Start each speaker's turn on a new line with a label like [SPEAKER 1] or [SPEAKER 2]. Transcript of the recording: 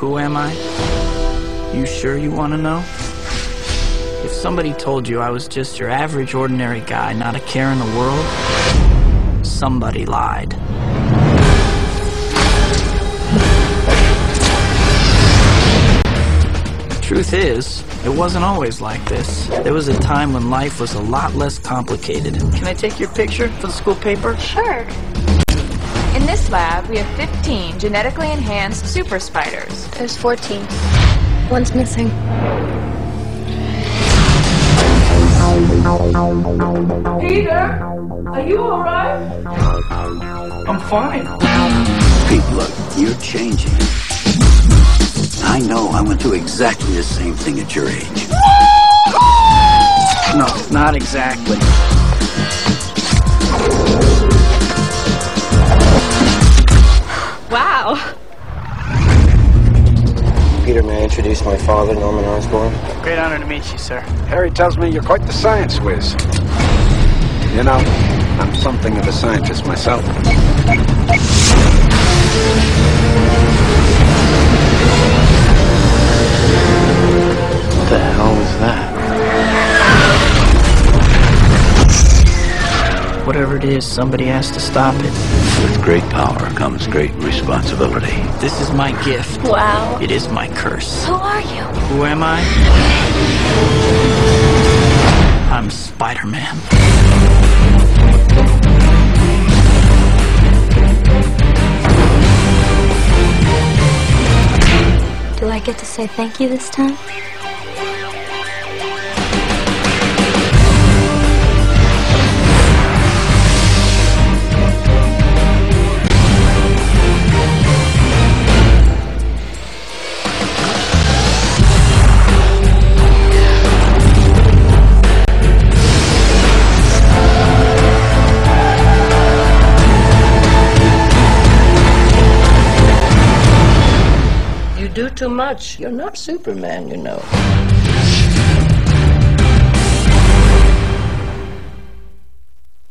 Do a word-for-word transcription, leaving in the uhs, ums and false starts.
[SPEAKER 1] Who am I? You sure you want to know? If somebody told you I was just your average, ordinary guy, not a care in the world, somebody lied. Truth is, it wasn't always like this. There was a time when life was a lot less complicated. Can I take your picture for the school paper?
[SPEAKER 2] Sure. In this lab, we have fifteen genetically enhanced super spiders.
[SPEAKER 3] There's fourteen. One's missing.
[SPEAKER 4] Peter, are you all right?
[SPEAKER 1] I'm fine.
[SPEAKER 5] Pete, look, you're changing. I know I went through exactly the same thing at your age.
[SPEAKER 1] No, not exactly.
[SPEAKER 2] Wow.
[SPEAKER 6] Peter, may I introduce my father, Norman Osborn?
[SPEAKER 1] Great honor to meet you, sir.
[SPEAKER 7] Harry tells me you're quite the science whiz. You know, I'm something of a scientist myself.
[SPEAKER 5] What the hell is that?
[SPEAKER 1] Whatever it is, somebody has to stop it.
[SPEAKER 5] With great power comes great responsibility.
[SPEAKER 1] This is my gift.
[SPEAKER 3] Wow.
[SPEAKER 1] It is my curse.
[SPEAKER 3] Who are you?
[SPEAKER 1] Who am I? I'm Spider-Man.
[SPEAKER 3] Do I get to say thank you this time?
[SPEAKER 4] You do too much. You're not Superman, you know.